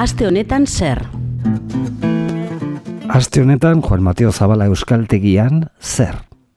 aste honetan zer? Aste honetan Juan Mateo Zabala Euskaltegian zer?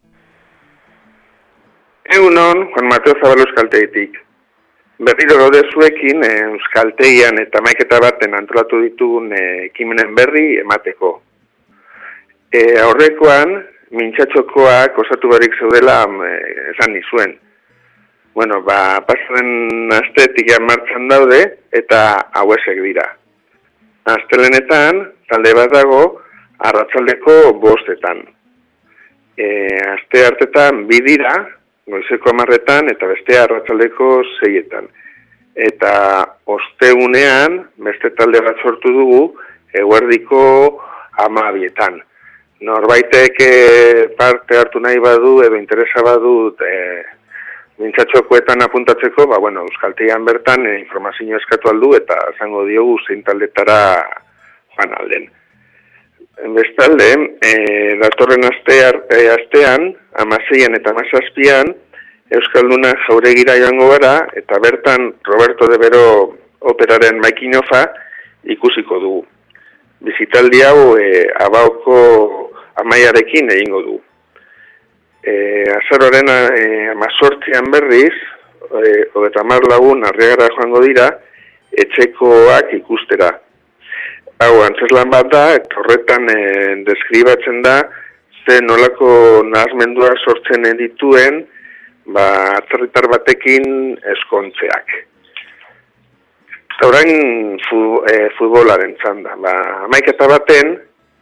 Egunon, Juan Mateo Zabala Euskaltegitik. Berriro gaude zuekin Euskaltegian eta hamaiketa baten antolatu ditugun ekimenen berri emateko. Aurrekoan, mintzatxokoak osatu barik zeudela esan nizuen. Bueno, pasaren astetik martxan daude eta hauesek dira. Astelenetan, talde bat dago, arratsaldeko 5:00. Aste hartetan 2 dira, goizeko 10:00 eta bestea arratsaldeko 6:00. Eta ostegunean, beste talde bat sortu dugu, eguerdiko 12:00. Norbaitek parte hartu nahi badu edo interesa badut mintzatxokoetan apuntatzeko, Euskaltegian bertan informazio eskatu aldu eta esango diogu zein taldetara joan alden. Bestalde, datorren astean, 16 eta 17 Euskalduna Jauregira joango gara eta bertan Roberto de Vero operaren making-offa ikusiko dugu. Bizitaldi hau Abaoko Amaiarekin egingo du. Azaroren 18 berriz, 30 lagun Arriagara joango dira, etxekoak ikustera. Hau, antzeslan bat da, eta horretan deskribatzen da, ze nolako nahasmenduak sortzen dituen, atzerritar batekin eskontzeak. Eta orain futbolaren txanda. Hamaiketa baten,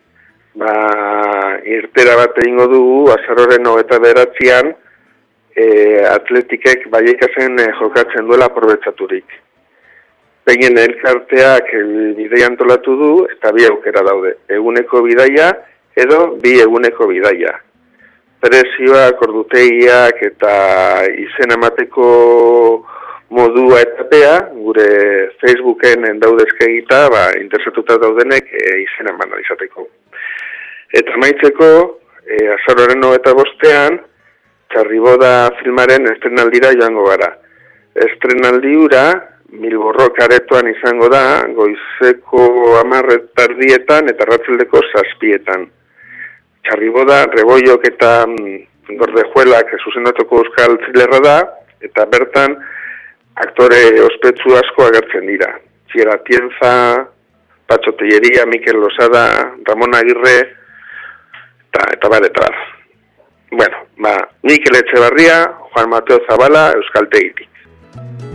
irtera bat egingo dugu, azaroren 29an, atletikek Baiekasen jokatzen duela aprobetxaturik. Begien elkarteak bidaia antolatu du eta 2 aukera daude. Eguneko bidaia edo 2 eguneko bidaia. Prezioak, ordutegiak eta izen emateko modua eta epea, gure Facebooken daudezkegita, interesatuta daudenek izen eman izateko. Eta maitzeko, azaroren 25an, Txarriboda filmaren estrenaldira joango gara. Estrenaldi hura, Bilborrok aretoan izango da, goizeko 10:00 eta arratsaldeko 7:00. Txarriboda, Rebollok eta Gordejuelak zuzendatuko euskal thrillerra da, eta bertan aktore ospetsu asko agertzen dira. Txiera Tienza, Patxo Tellería, Mikel Losada, Ramon Agirre, eta bar. Mikel Etxebarria, Juan Mateo Zabala, Euskaltegitik.